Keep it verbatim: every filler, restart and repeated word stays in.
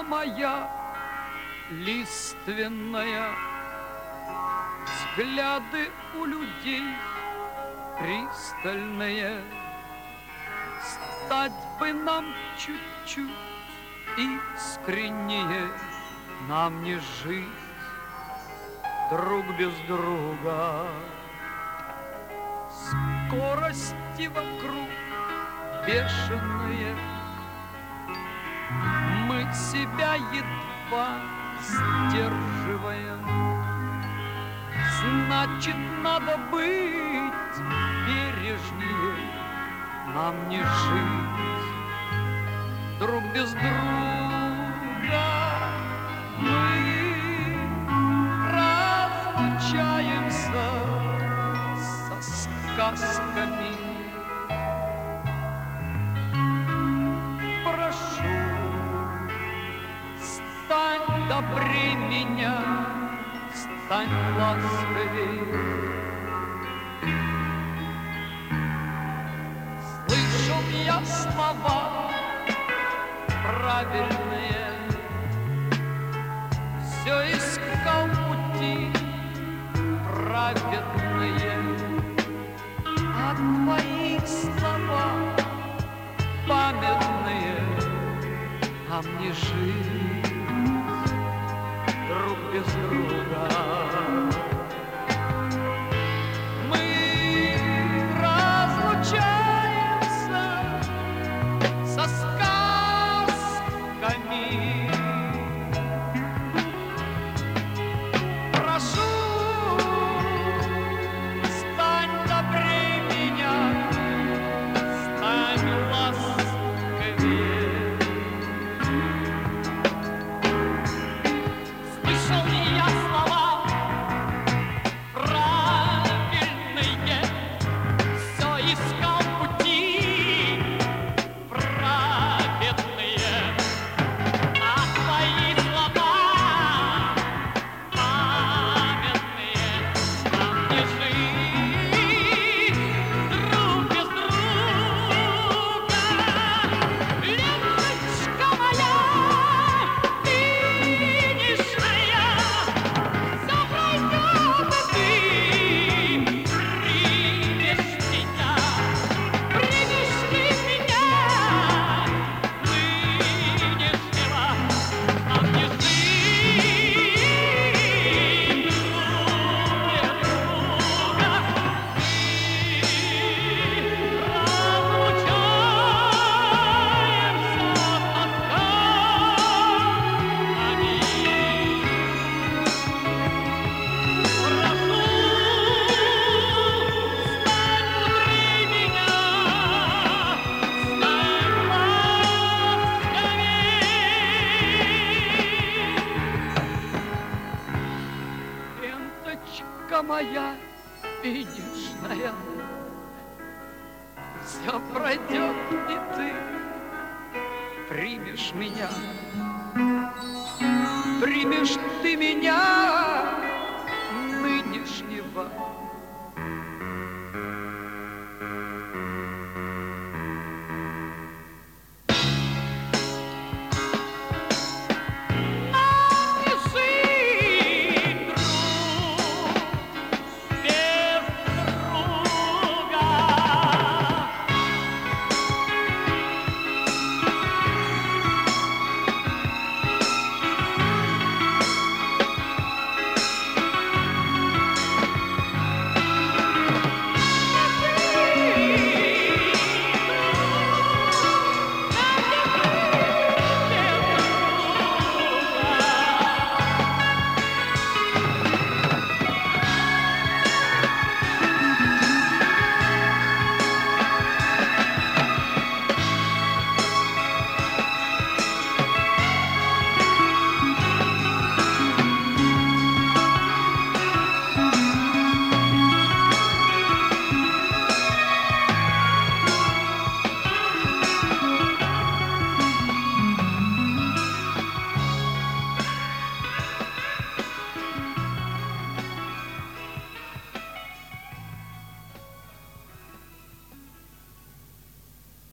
моя лиственная, взгляды у людей пристальные. Стать бы нам чуть-чуть искреннее, нам не жить друг без друга. Скорости вокруг бешеные, мы себя едва сдерживаем. Значит, надо быть бережнее, нам не жить друг без друга. Мы разлучаемся со сказками. Прошу, стань добрей меня, стань ласковей. Слышал я слова правильные, все искал пути праведные, а твои слова памятные, а мне жить друг без друга. Мы разлучаемся со сказками. Прошу, стань добрей меня, стань ласковее. Слышал я слова правильные, все искал пути праведные, а твои слова памятные, нам не жить друг без друга. Леночка моя, ты нежная, все пройдет, и ты примешь меня, примешь ты меня, нынешнего, нам не жить ленточка моя финишная, все пройдет, и ты примешь меня, примешь ты меня, нынешнего,